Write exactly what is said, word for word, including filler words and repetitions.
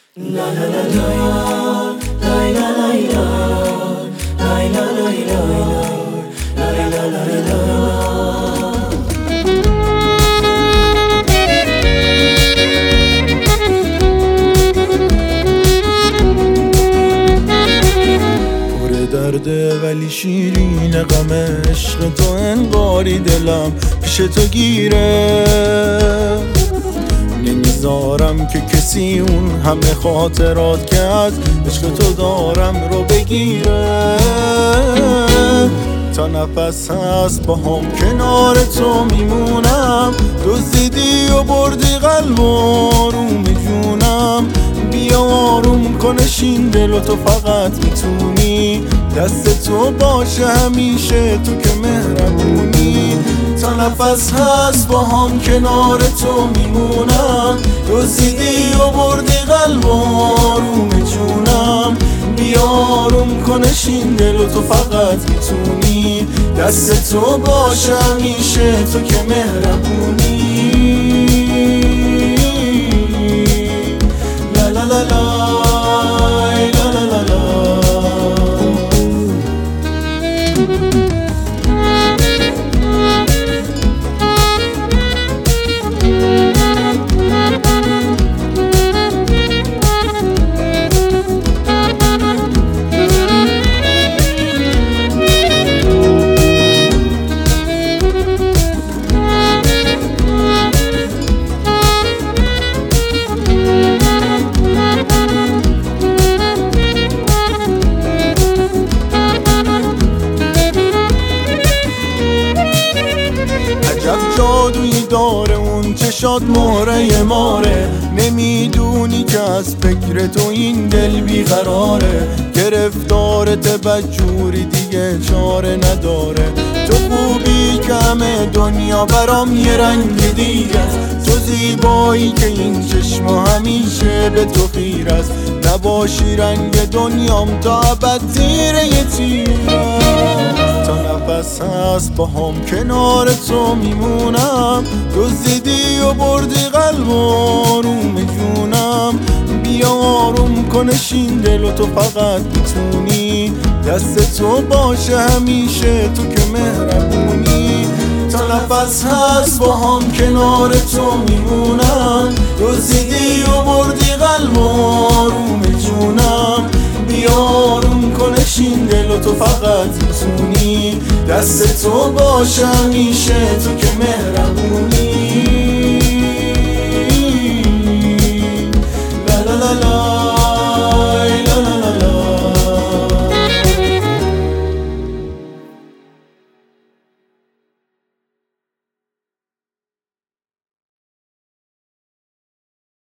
درده ولی شیرین غم عشق تو انگاری دلم پیش تو گیره، نمیذارم که کسی اون همه خاطرات که از عشق تو دارم رو بگیره. تا نفس هست با هم کنار تو میمونم، دزدیدی و بردی قلب و آروم جونم. بیا آروم کنشین دل و تو فقط میتونی، دست تو باشه همیشه تو که مهربونی. تا نفس هست با هم کنار تو میمونم، دزدیدی و بردی قلب و آروم جونم. بیا آروم کنشین دل و تو فقط میتونی، دست تو باشه همیشه تو که مهربونی. لا لا لا لا لا لا لا لا. عجب جادویی داره اون چشات مهره ماره، نمیدونی که از فکر تو این دل بیقراره. گرفتارت بدجوری دیگه چاره نداره، تو خوبی که همه دنیا برام یه رنگ دیگه است. تو زیبایی که این چشم همیشه به تو خیر است، نباشی رنگ دنیام تا ابد تیره یه تیره. تا نفس هست با هم کنار تو میمونم، دزدیدی و بردی قلب و آروم جونم. بیا آروم کنشین دل و تو فقط میتونی، دست تو باشه همیشه تو که مهربونی. تا نفس هست با هم کنار تو میمونم، دزدیدی و بردی قلب و آروم جونم. بیا آروم کنشین دل و تو فقط میتونی، دست تو باشه همیشه تو که مهربونی.